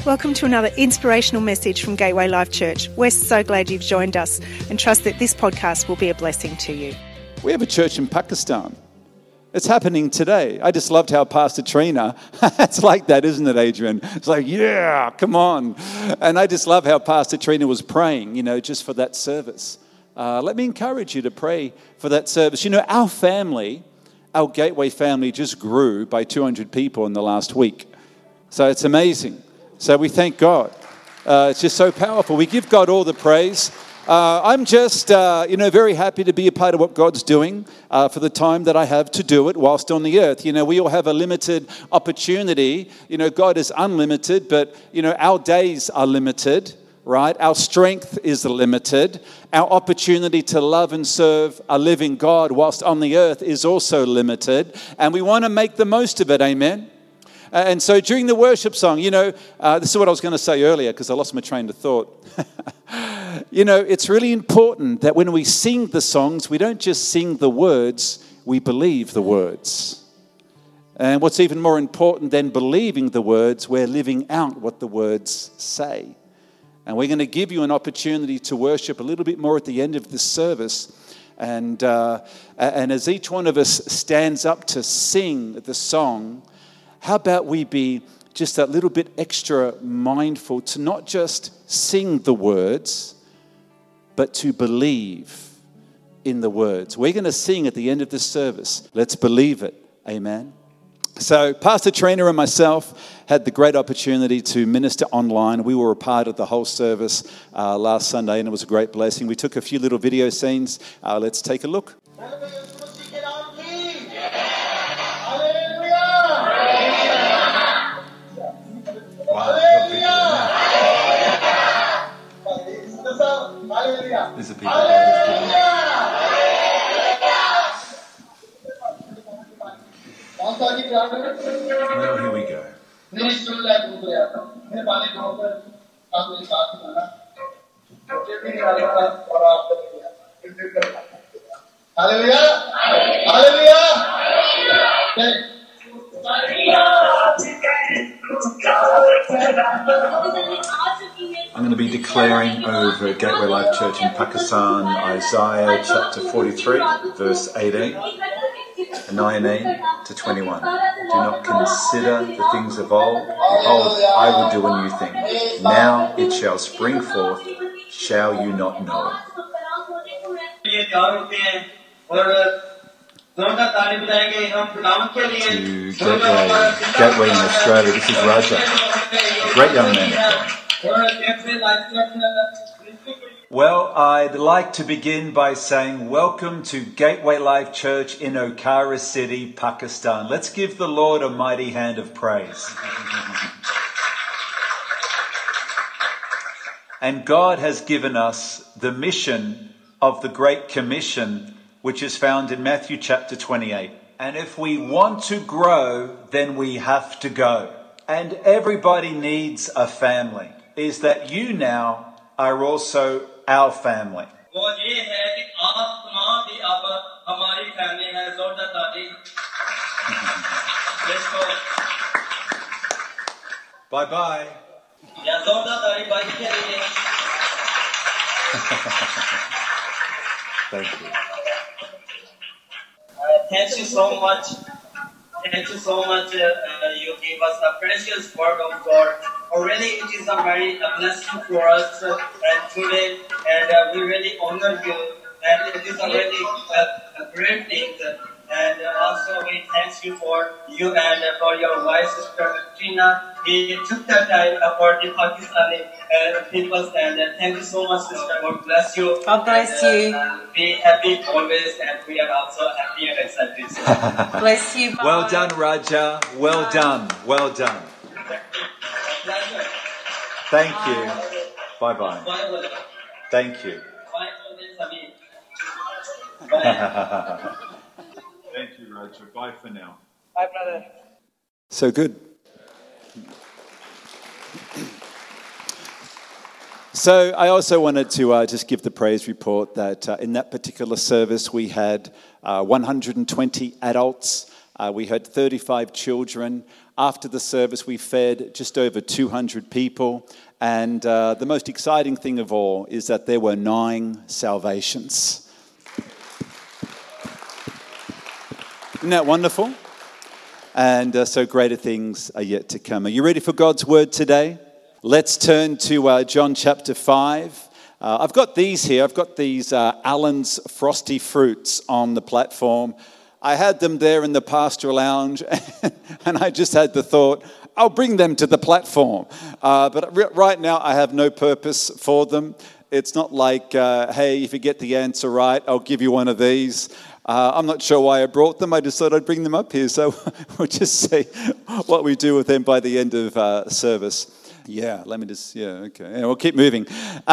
Welcome to another inspirational message from Gateway Life Church. We're so glad you've joined us and trust that this podcast will be a blessing to you. We have a church in Pakistan. It's happening today. I just loved how Pastor Trina, it's like that, isn't it, Adrian? It's like, yeah, come on. And I just love how Pastor Trina was praying, just for that service. Let me encourage you to pray for that service. Our family, our Gateway family just grew by 200 people in the last week. So it's amazing. So we thank God. It's just so powerful. We give God all the praise. I'm just, very happy to be a part of what God's doing for the time that I have to do it whilst on the earth. We all have a limited opportunity. God is unlimited, but, our days are limited, right? Our strength is limited. Our opportunity to love and serve a living God whilst on the earth is also limited. And we want to make the most of it, amen? And so during the worship song, this is what I was going to say earlier because I lost my train of thought. It's really important that when we sing the songs, we don't just sing the words, we believe the words. And what's even more important than believing the words, we're living out what the words say. And we're going to give you an opportunity to worship a little bit more at the end of this service. And as each one of us stands up to sing the song, how about we be just a little bit extra mindful to not just sing the words, but to believe in the words. We're going to sing at the end of this service. Let's believe it. Amen. So Pastor Trina and myself had the great opportunity to minister online. We were a part of the whole service last Sunday, and it was a great blessing. We took a few little video scenes. Let's take a look. There's a people well, here we go. Hallelujah! Hallelujah! I'm going to be declaring over Gateway Life Church in Pakistan, Isaiah chapter 43, verse 18, 19 to 21. Do not consider the things of old. Behold, I will do a new thing. Now it shall spring forth. Shall you not know it? To Gateway in Australia, this is Raja, a great young man of God. Well, I'd like to begin by saying welcome to Gateway Life Church in Okara City, Pakistan. Let's give the Lord a mighty hand of praise. And God has given us the mission of the Great Commission, which is found in Matthew chapter 28. And if we want to grow, then we have to go. And everybody needs a family. Is that you now are also our family. Bye-bye. Thank you. Thank you so much. Thank you so much. You gave us a precious word of God. Already it is a very blessing for us today, and we really honor you. And it is already a great thing. And also we thank you for you and for your wife, Sister Trina. He took the time for the Pakistani people. And thank you so much, Sister. God bless you. God bless you. Be happy always, and we are also happy and excited. Bless you. Bye. Well done, Raja. Well done. Well done. Thank you. Bye-bye. Thank you. Thank you, Raja. Bye for now. Bye, brother. So good. So I also wanted to just give the praise report that in that particular service we had 120 adults. We had 35 children. after the service, we fed just over 200 people. And the most exciting thing of all is that there were 9 salvations. Isn't that wonderful? And so greater things are yet to come. Are you ready for God's word today? Let's turn to John chapter 5. I've got these here. I've got these Allen's Frosty Fruits on the platform. I had them there in the pastoral lounge, and I just had the thought, I'll bring them to the platform. But right now, I have no purpose for them. It's not like, hey, if you get the answer right, I'll give you one of these. I'm not sure why I brought them. I just thought I'd bring them up here. So we'll just see what we do with them by the end of service. Yeah, okay. Yeah, we'll keep moving.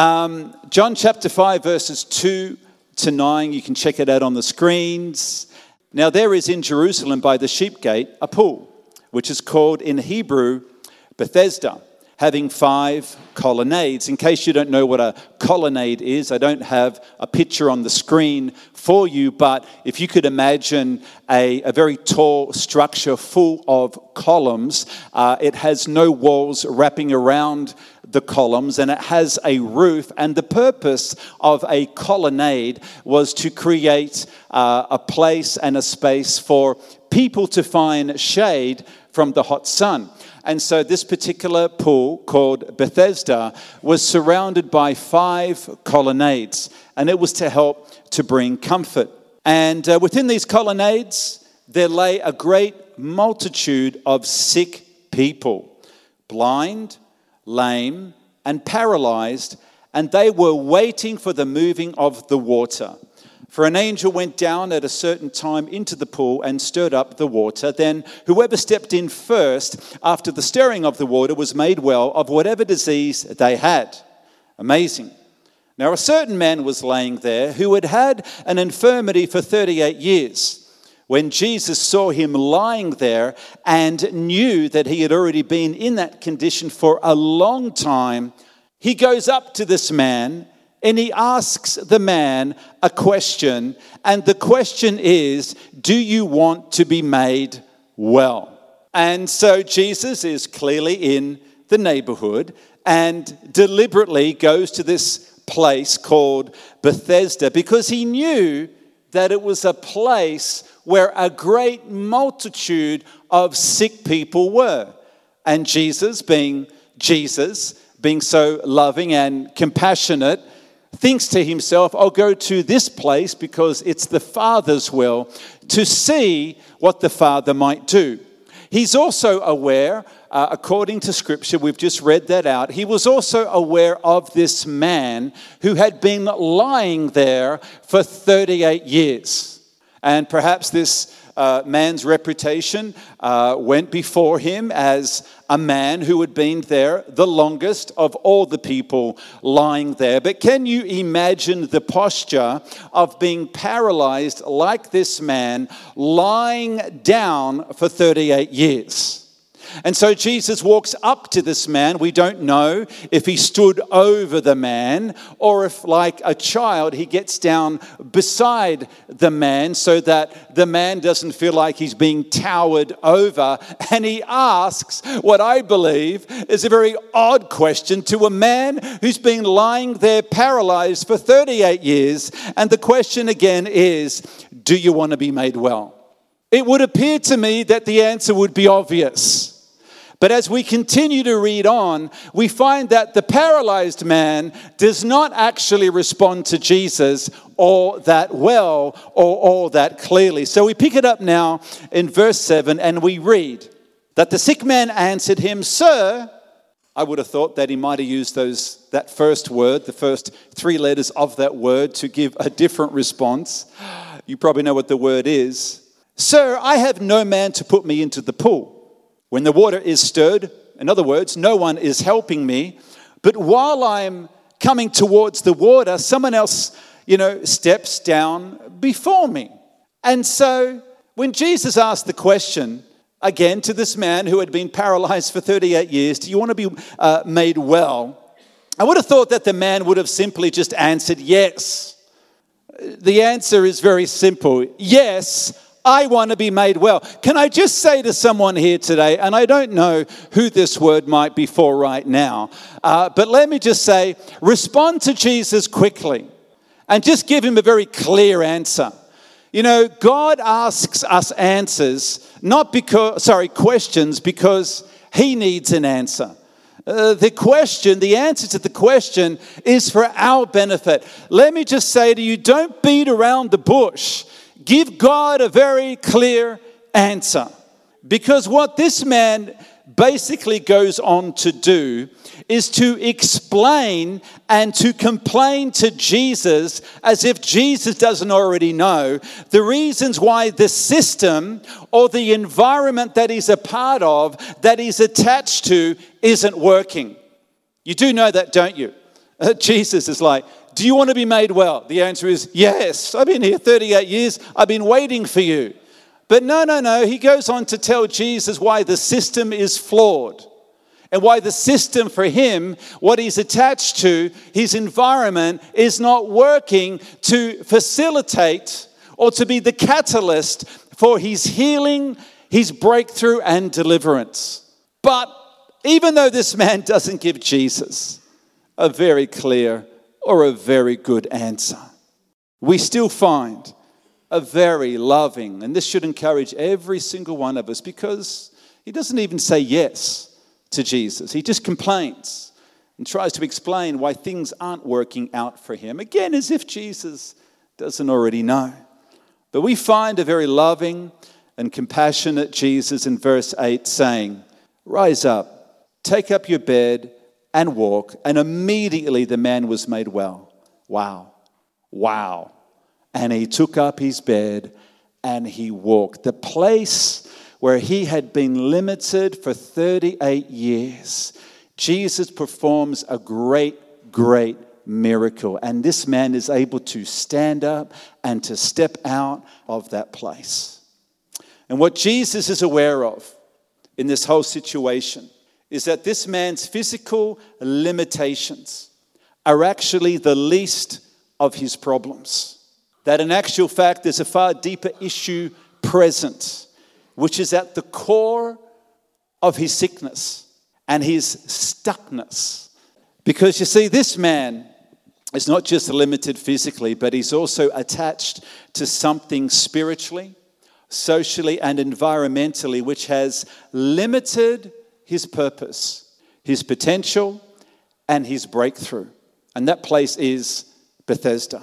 John chapter 5, verses 2 to 9. You can check it out on the screens. Now there is in Jerusalem by the sheep gate a pool, which is called in Hebrew Bethesda, having 5 colonnades. In case you don't know what a colonnade is, I don't have a picture on the screen for you, but if you could imagine a very tall structure full of columns, it has no walls wrapping around the columns, and it has a roof. And the purpose of a colonnade was to create a place and a space for people to find shade from the hot sun. And so this particular pool, called Bethesda, was surrounded by 5 colonnades, and it was to help to bring comfort. And within these colonnades, there lay a great multitude of sick people, blind, lame, and paralyzed, and they were waiting for the moving of the water. For an angel went down at a certain time into the pool and stirred up the water. Then whoever stepped in first after the stirring of the water was made well of whatever disease they had. Amazing. Now a certain man was laying there who had had an infirmity for 38 years. When Jesus saw him lying there and knew that he had already been in that condition for a long time, he goes up to this man and he asks the man a question. And the question is, do you want to be made well? And so Jesus is clearly in the neighborhood and deliberately goes to this place called Bethesda because he knew that it was a place where a great multitude of sick people were. And Jesus being so loving and compassionate, thinks to himself, I'll go to this place because it's the Father's will to see what the Father might do. He's also aware, according to Scripture, we've just read that out, he was also aware of this man who had been lying there for 38 years. And perhaps this man's reputation went before him as a man who had been there the longest of all the people lying there. But can you imagine the posture of being paralyzed like this man, lying down for 38 years? And so Jesus walks up to this man. We don't know if he stood over the man or if, like a child, he gets down beside the man so that the man doesn't feel like he's being towered over. And he asks what I believe is a very odd question to a man who's been lying there paralyzed for 38 years. And the question again is, do you want to be made well? It would appear to me that the answer would be obvious. But as we continue to read on, we find that the paralyzed man does not actually respond to Jesus all that well or all that clearly. So we pick it up now in verse 7 and we read that the sick man answered him, Sir, I would have thought that he might have used that first word, the first 3 letters of that word to give a different response. You probably know what the word is. Sir, I have no man to put me into the pool when the water is stirred. In other words, no one is helping me. But while I'm coming towards the water, someone else, steps down before me. And so when Jesus asked the question, again, to this man who had been paralyzed for 38 years, do you want to be made well? I would have thought that the man would have simply just answered yes. The answer is very simple. Yes, I want to be made well. Can I just say to someone here today, and I don't know who this word might be for right now, but let me just say, respond to Jesus quickly and just give him a very clear answer. You know, God asks us questions because he needs an answer. The answer to the question is for our benefit. Let me just say to you, don't beat around the bush. Give God a very clear answer. Because what this man basically goes on to do is to explain and to complain to Jesus as if Jesus doesn't already know the reasons why the system or the environment that he's a part of, that he's attached to, isn't working. You do know that, don't you? Jesus is like, do you want to be made well? The answer is yes. I've been here 38 years. I've been waiting for you. But no. He goes on to tell Jesus why the system is flawed and why the system for him, what he's attached to, his environment, is not working to facilitate or to be the catalyst for his healing, his breakthrough and deliverance. But even though this man doesn't give Jesus a very clear or a very good answer, we still find a very loving, and this should encourage every single one of us, because he doesn't even say yes to Jesus. He just complains and tries to explain why things aren't working out for him, again, as if Jesus doesn't already know. But we find a very loving and compassionate Jesus in verse 8 saying, "Rise up, take up your bed and walk." And immediately the man was made well. Wow. And he took up his bed and he walked. The place where he had been limited for 38 years, Jesus performs a great miracle. And this man is able to stand up and to step out of that place. And what Jesus is aware of in this whole situation is that this man's physical limitations are actually the least of his problems. That in actual fact, there's a far deeper issue present, which is at the core of his sickness and his stuckness. Because you see, this man is not just limited physically, but he's also attached to something spiritually, socially, and environmentally, which has limited his purpose, his potential, and his breakthrough. And that place is Bethesda.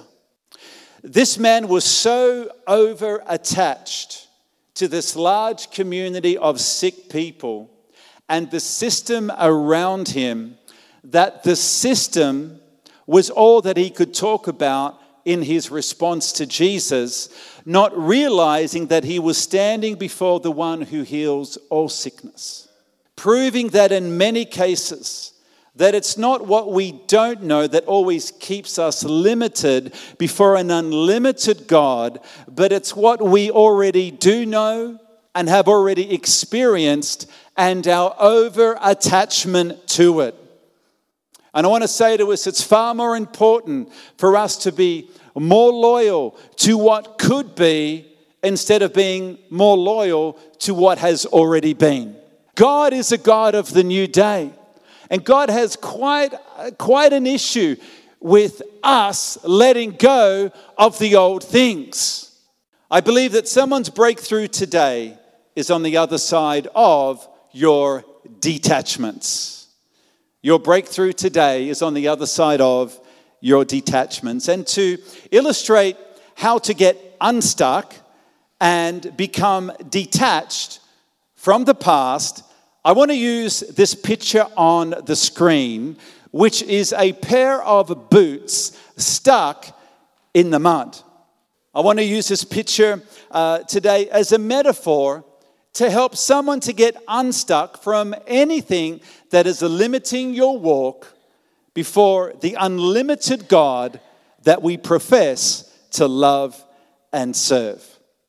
This man was so over-attached to this large community of sick people and the system around him that the system was all that he could talk about in his response to Jesus, not realizing that he was standing before the one who heals all sickness. Proving that in many cases, that it's not what we don't know that always keeps us limited before an unlimited God, but it's what we already do know and have already experienced and our over-attachment to it. And I want to say to us, it's far more important for us to be more loyal to what could be instead of being more loyal to what has already been. God is a God of the new day. And God has quite an issue with us letting go of the old things. I believe that someone's breakthrough today is on the other side of your detachments. Your breakthrough today is on the other side of your detachments. And to illustrate how to get unstuck and become detached from the past, I want to use this picture on the screen, which is a pair of boots stuck in the mud. I want to use this picture today as a metaphor to help someone to get unstuck from anything that is limiting your walk before the unlimited God that we profess to love and serve.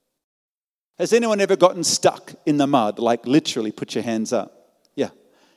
Has anyone ever gotten stuck in the mud? Like literally, put your hands up. Yeah.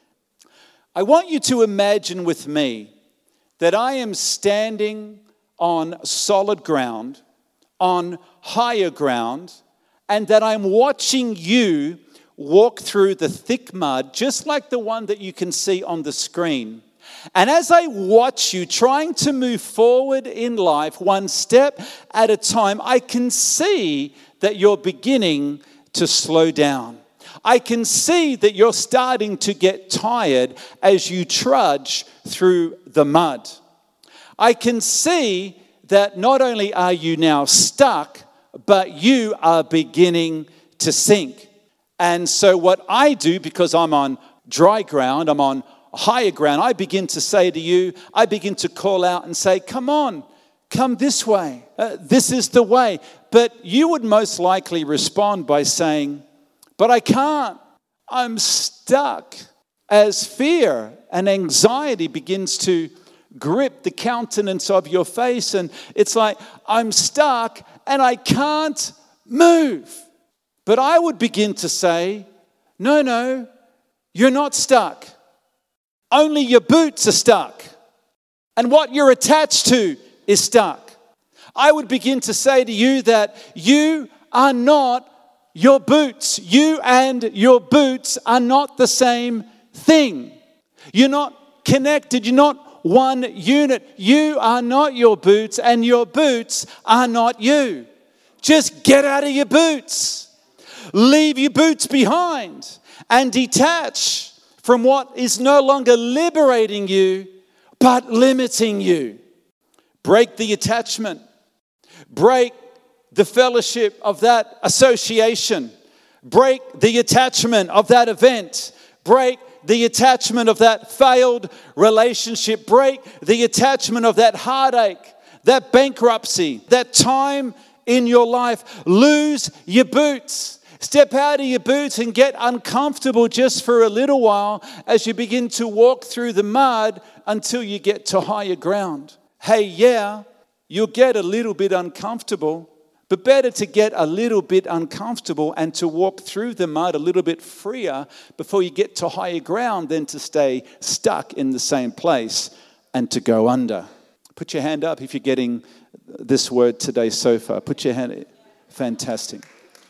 I want you to imagine with me that I am standing on solid ground, on higher ground, and that I'm watching you walk through the thick mud, just like the one that you can see on the screen. And as I watch you trying to move forward in life, one step at a time, I can see that you're beginning to slow down. I can see that you're starting to get tired as you trudge through the mud. I can see that not only are you now stuck, but you are beginning to sink. And so what I do, because I'm on dry ground, I'm on higher ground, I begin to say to you, I begin to call out and say, come on, come this way. This is the way. But you would most likely respond by saying, but I can't. I'm stuck. As fear and anxiety begins to grip the countenance of your face, and it's like, I'm stuck and I can't move. But I would begin to say, no, you're not stuck. Only your boots are stuck. And what you're attached to is stuck. I would begin to say to you that you are not your boots. You and your boots are not the same thing. You're not connected. You're not one unit. You are not your boots, and your boots are not you. Just get out of your boots. Leave your boots behind and detach from what is no longer liberating you, but limiting you. Break the attachment. Break the fellowship of that association. Break the attachment of that event. Break the attachment of that failed relationship. Break the attachment of that heartache, that bankruptcy, that time in your life. Lose your boots. Step out of your boots and get uncomfortable just for a little while as you begin to walk through the mud until you get to higher ground. Hey, yeah, you'll get a little bit uncomfortable, but better to get a little bit uncomfortable and to walk through the mud a little bit freer before you get to higher ground than to stay stuck in the same place and to go under. Put your hand up if you're getting this word today so far. Put your hand. Fantastic.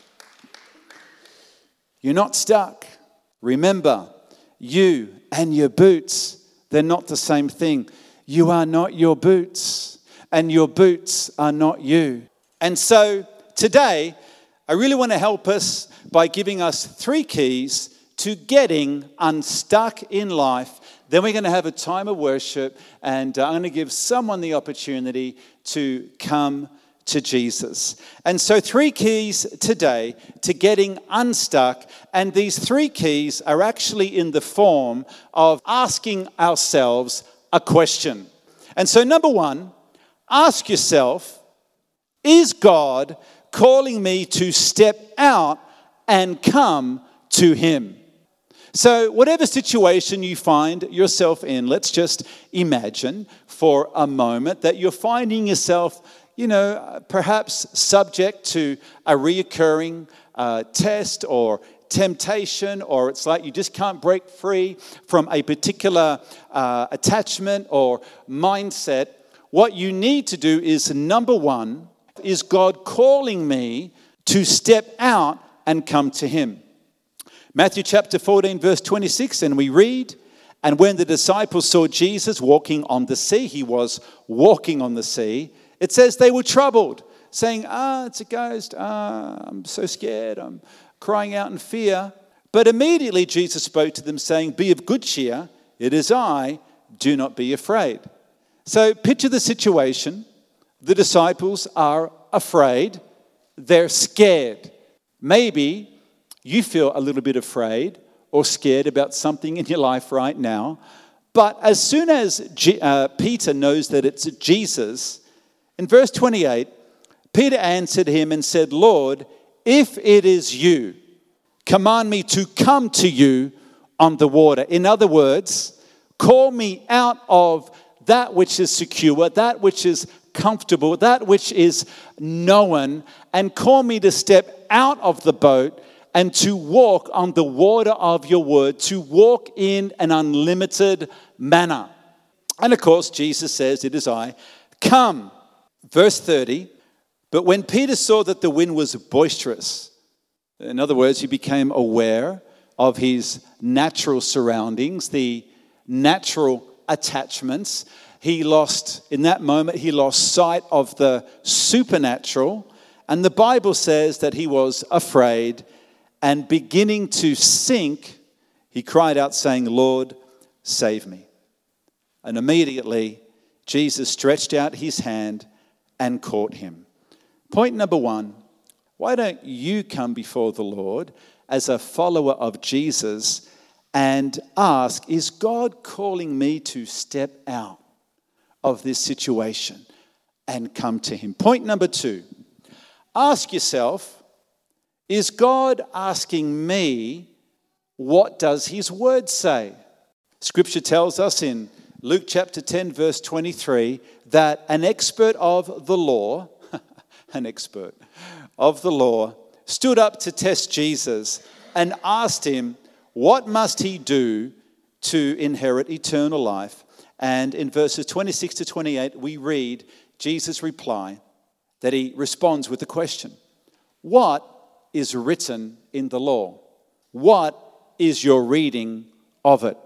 You're not stuck. Remember, you and your boots, they're not the same thing. You are not your boots, and your boots are not you. And so today, I really want to help us by giving us 3 keys to getting unstuck in life. Then we're going to have a time of worship, and I'm going to give someone the opportunity to come to Jesus. And so 3 keys today to getting unstuck, and these 3 keys are actually in the form of asking ourselves a question. And so number 1, ask yourself, is God calling me to step out and come to Him? So whatever situation you find yourself in, let's just imagine for a moment that you're finding yourself, perhaps subject to a reoccurring test or temptation, or it's like you just can't break free from a particular attachment or mindset. What you need to do is, number 1, is God calling me to step out and come to Him? Matthew chapter 14, verse 26, and we read, and when the disciples saw Jesus walking on the sea, He was walking on the sea, it says they were troubled, saying, it's a ghost. I'm so scared. I'm crying out in fear. But immediately Jesus spoke to them, saying, be of good cheer. It is I. Do not be afraid. So picture the situation. The disciples are afraid. They're scared. Maybe you feel a little bit afraid or scared about something in your life right now. But as soon as Peter knows that it's Jesus, in verse 28, Peter answered him and said, Lord, if it is you, command me to come to you on the water. In other words, call me out of that which is secure, that which is comfortable, that which is known, and call me to step out of the boat and to walk on the water of your word, to walk in an unlimited manner. And of course, Jesus says, it is I. Come. Verse 30, but when Peter saw that the wind was boisterous, In other words, he became aware of his natural surroundings, the natural attachments. In that moment, he lost sight of the supernatural. And the Bible says that he was afraid, and beginning to sink, he cried out saying, "Lord, save me." And immediately, Jesus stretched out his hand and caught him. Point number one, why don't you come before the Lord as a follower of Jesus and ask, is God calling me to step out of this situation and come to him? Point number two, ask yourself, is God asking me, what does his word say? Scripture tells us in Luke chapter 10, verse 23, that an expert of the law, stood up to test Jesus and asked him, what must he do to inherit eternal life? And in verses 26 to 28, we read Jesus' reply that he responds with the question, what is written in the law? What is your reading of it?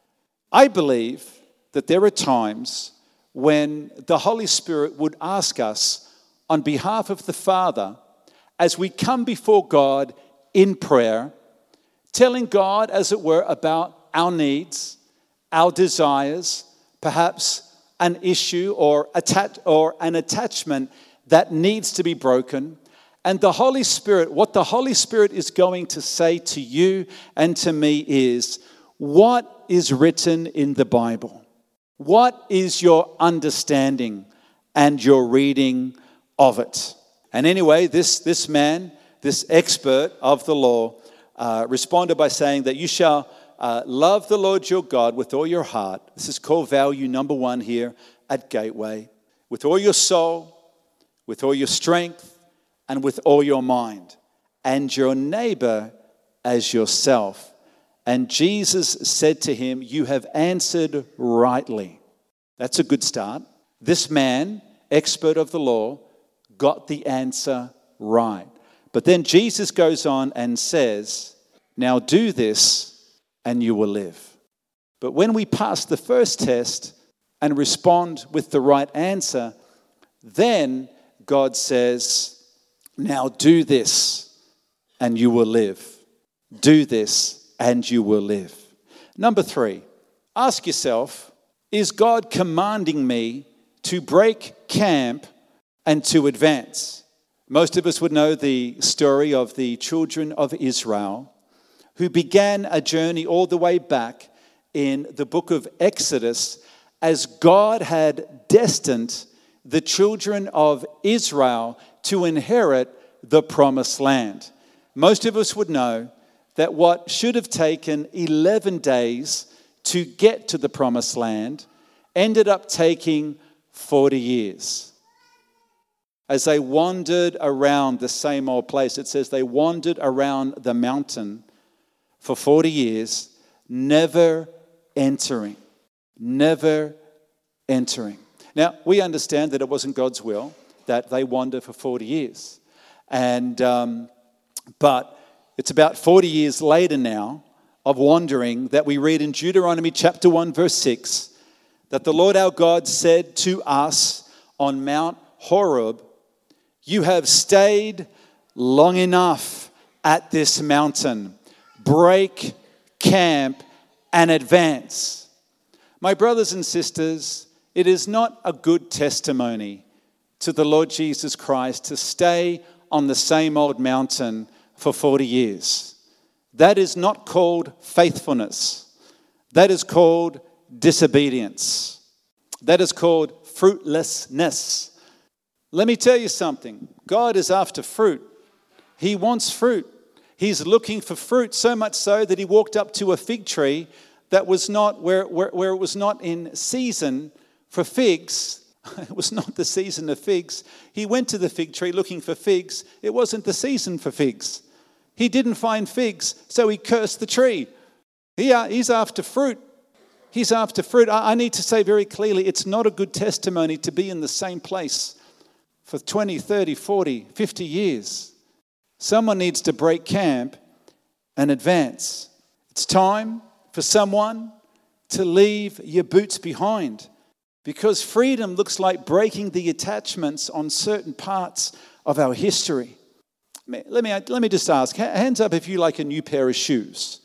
I believe that there are times when the Holy Spirit would ask us on behalf of the Father, as we come before God in prayer, telling God, as it were, about our needs, our desires, perhaps an issue or an attachment that needs to be broken. And the Holy Spirit, what the Holy Spirit is going to say to you and to me is, what is written in the Bible? What is your understanding and your reading of it? And anyway, this man, this expert of the law, responded by saying that you shall love the Lord your God with all your heart. This is core value number one here at Gateway. With all your soul, with all your strength, and with all your mind. And your neighbor as yourself. And Jesus said to him, you have answered rightly. That's a good start. This man, expert of the law, got the answer right. But then Jesus goes on and says, now do this and you will live. But when we pass the first test and respond with the right answer, then God says, now do this and you will live. Do this and you will live. Number three, ask yourself, is God commanding me to break camp and to advance? Most of us would know the story of the children of Israel who began a journey all the way back in the book of Exodus as God had destined the children of Israel to inherit the promised land. Most of us would know that what should have taken 11 days to get to the promised land ended up taking 40 years. As they wandered around the same old place, it says they wandered around the mountain for 40 years, never entering. Now, we understand that it wasn't God's will that they wander for 40 years. But it's about 40 years later now of wandering that we read in Deuteronomy chapter 1, verse 6, that the Lord our God said to us on Mount Horeb, you have stayed long enough at this mountain. Break camp and advance. My brothers and sisters, it is not a good testimony to the Lord Jesus Christ to stay on the same old mountain for 40 years. That is not called faithfulness. That is called disobedience. That is called fruitlessness. Let me tell you something. God is after fruit. He wants fruit. He's looking for fruit, so much so that he walked up to a fig tree that was not where it was not in season for figs. It was not the season of figs. He went to the fig tree looking for figs. It wasn't the season for figs. He didn't find figs, so he cursed the tree. He's after fruit. He's after fruit. I need to say very clearly, it's not a good testimony to be in the same place for 20, 30, 40, 50 years. Someone needs to break camp and advance. It's time for someone to leave your boots behind, because freedom looks like breaking the attachments on certain parts of our history. Let me just ask, hands up if you like a new pair of shoes.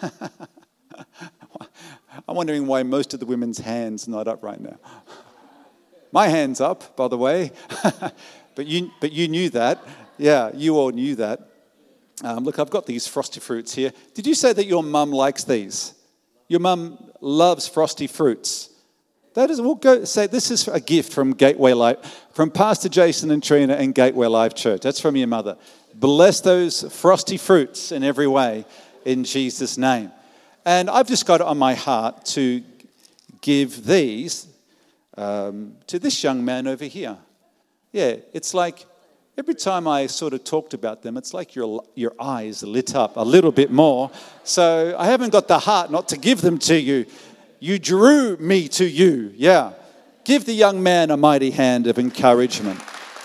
I'm wondering why most of the women's hands are not up right now. My hand's up, by the way. but you knew that. Yeah, you all knew that. Look, I've got these Frosty Fruits here. Did you say that your mum likes these? Your mum loves Frosty Fruits. We'll go say this is a gift from Gateway Life, from Pastor Jason and Trina and Gateway Life Church. That's from your mother. Bless those Frosty Fruits in every way, in Jesus' name. And I've just got it on my heart to give these to this young man over here. Yeah, it's like every time I sort of talked about them, it's like your eyes lit up a little bit more. So I haven't got the heart not to give them to you. You drew me to you. Yeah. Give the young man a mighty hand of encouragement.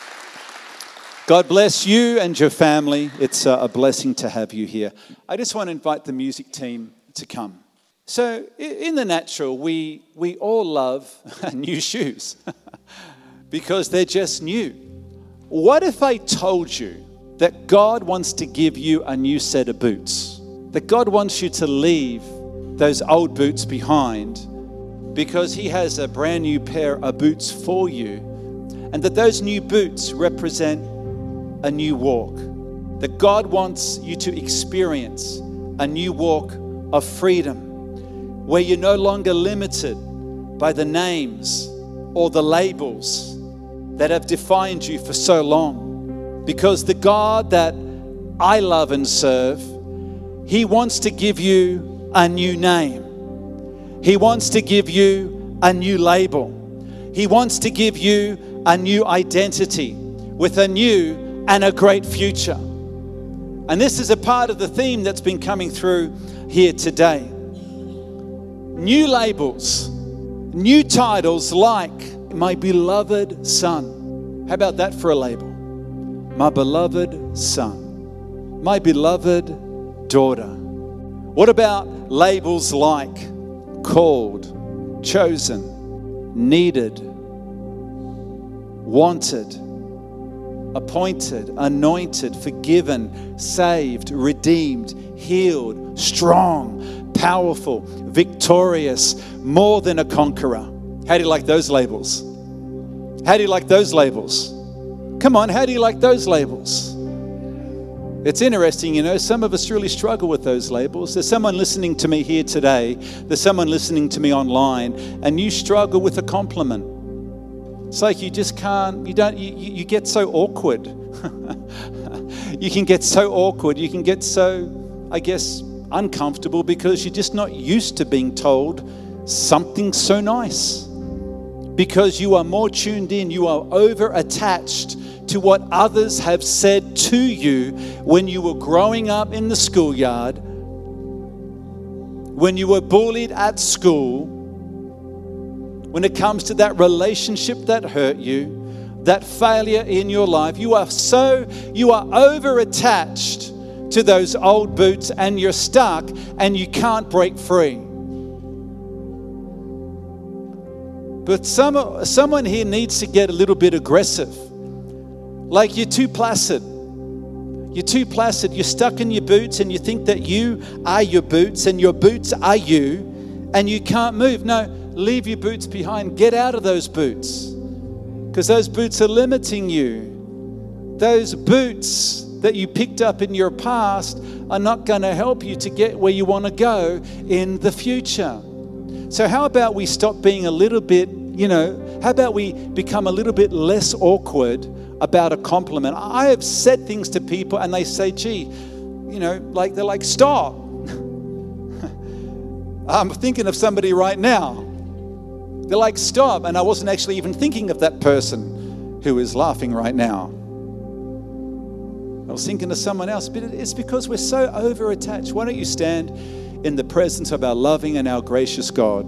God bless you and your family. It's a blessing to have you here. I just want to invite the music team to come. So in the natural, we all love new shoes because they're just new. What if I told you that God wants to give you a new set of boots? That God wants you to leave those old boots behind because He has a brand new pair of boots for you, and that those new boots represent a new walk. That God wants you to experience a new walk of freedom where you're no longer limited by the names or the labels that have defined you for so long. Because the God that I love and serve, He wants to give you a new name. He wants to give you a new label. He wants to give you a new identity with a new and a great future. And this is a part of the theme that's been coming through here today. New labels, new titles like my beloved son. How about that for a label? My beloved son, my beloved daughter. What about labels like called, chosen, needed, wanted, appointed, anointed, forgiven, saved, redeemed, healed, strong, powerful, victorious, more than a conqueror? How do you like those labels? How do you like those labels? Come on, how do you like those labels? It's interesting, some of us really struggle with those labels. There's someone listening to me here today. There's someone listening to me online, and you struggle with a compliment. It's like you just can't, you get so awkward. You can get so awkward. You can get so, I guess, uncomfortable because you're just not used to being told something so nice. Because you are more tuned in, you are over-attached to what others have said to you when you were growing up in the schoolyard, when you were bullied at school, when it comes to that relationship that hurt you, that failure in your life. You are over-attached to those old boots and you're stuck and you can't break free. But someone here needs to get a little bit aggressive. Like you're too placid. You're too placid. You're stuck in your boots and you think that you are your boots and your boots are you and you can't move. No, leave your boots behind. Get out of those boots because those boots are limiting you. Those boots that you picked up in your past are not going to help you to get where you want to go in the future. So how about we stop being a little bit, how about we become a little bit less awkward about a compliment? I have said things to people and they say, gee, they're like, stop. I'm thinking of somebody right now. They're like, stop. And I wasn't actually even thinking of that person who is laughing right now. I was thinking of someone else, but it's because we're so over-attached. Why don't you stand in the presence of our loving and our gracious God?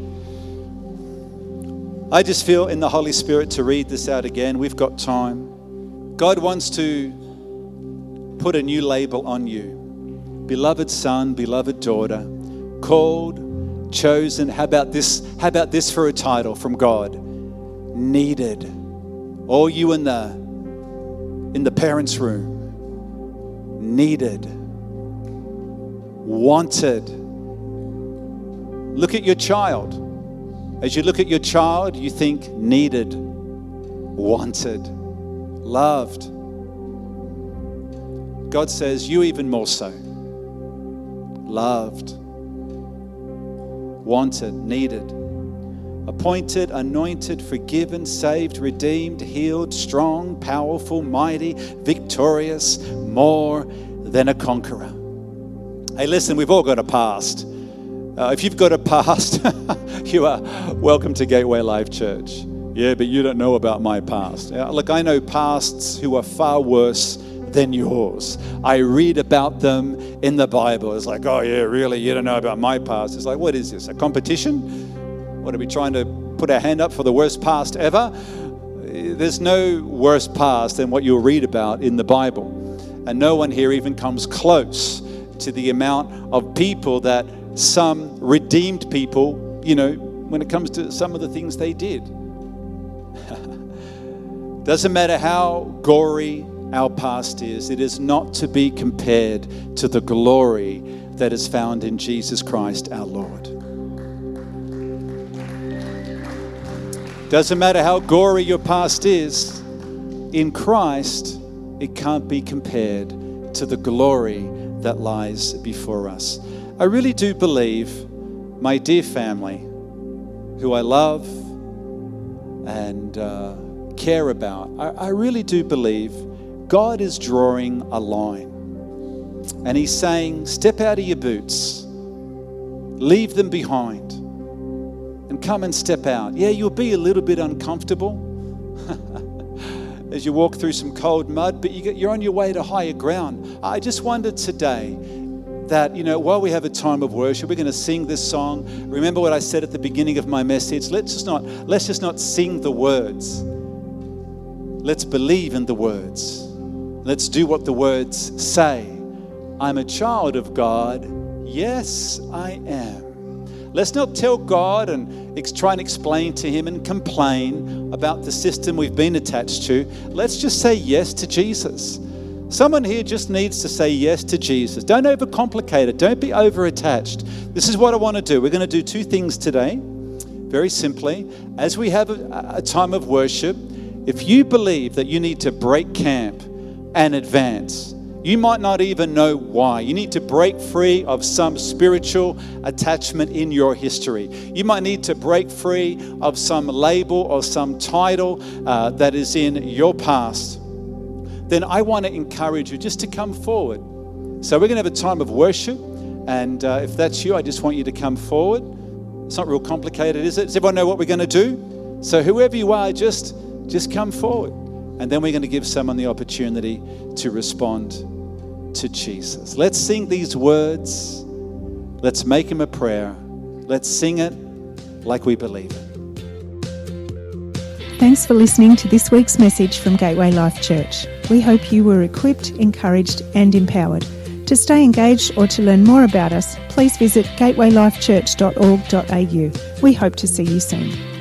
I just feel in the Holy Spirit to read this out again. We've got time. God wants to put a new label on you. Beloved son, beloved daughter, called, chosen. How about this for a title from God? Needed. All you in the parents' room. Needed. Wanted. Look at your child. As you look at your child, you think needed, wanted, loved. God says you even more so. Loved, wanted, needed, appointed, anointed, forgiven, saved, redeemed, healed, strong, powerful, mighty, victorious, more than a conqueror. Hey, listen, we've all got a past. If you've got a past, you are welcome to Gateway Life Church. Yeah, but you don't know about my past. Look, I know pasts who are far worse than yours. I read about them in the Bible. It's like, oh yeah, really? You don't know about my past? It's like, what is this, a competition? What, are we trying to put our hand up for the worst past ever? There's no worse past than what you'll read about in the Bible. And no one here even comes close to the amount of people that some redeemed people, when it comes to some of the things they did. Doesn't matter how gory our past is, it is not to be compared to the glory that is found in Jesus Christ our Lord. Doesn't matter how gory your past is, in Christ, it can't be compared to the glory that lies before us. I really do believe, my dear family, who I love and care about, I really do believe God is drawing a line. And He's saying, step out of your boots, leave them behind, and come and step out. Yeah, you'll be a little bit uncomfortable as you walk through some cold mud, but you're on your way to higher ground. I just wondered today that, while we have a time of worship, we're going to sing this song. Remember what I said at the beginning of my message? Let's just not sing the words. Let's believe in the words. Let's do what the words say. I'm a child of God. Yes, I am. Let's not tell God and try and explain to Him and complain about the system we've been attached to. Let's just say yes to Jesus. Someone here just needs to say yes to Jesus. Don't overcomplicate it. Don't be over-attached. This is what I want to do. We're going to do two things today, very simply. As we have a time of worship, if you believe that you need to break camp and advance, you might not even know why. You need to break free of some spiritual attachment in your history. You might need to break free of some label or some title that is in your past. Then I want to encourage you just to come forward. So we're going to have a time of worship. And if that's you, I just want you to come forward. It's not real complicated, is it? Does everyone know what we're going to do? So whoever you are, just come forward. And then we're going to give someone the opportunity to respond to Jesus. Let's sing these words. Let's make them a prayer. Let's sing it like we believe it. Thanks for listening to this week's message from Gateway Life Church. We hope you were equipped, encouraged and empowered. To stay engaged or to learn more about us, please visit gatewaylifechurch.org.au. We hope to see you soon.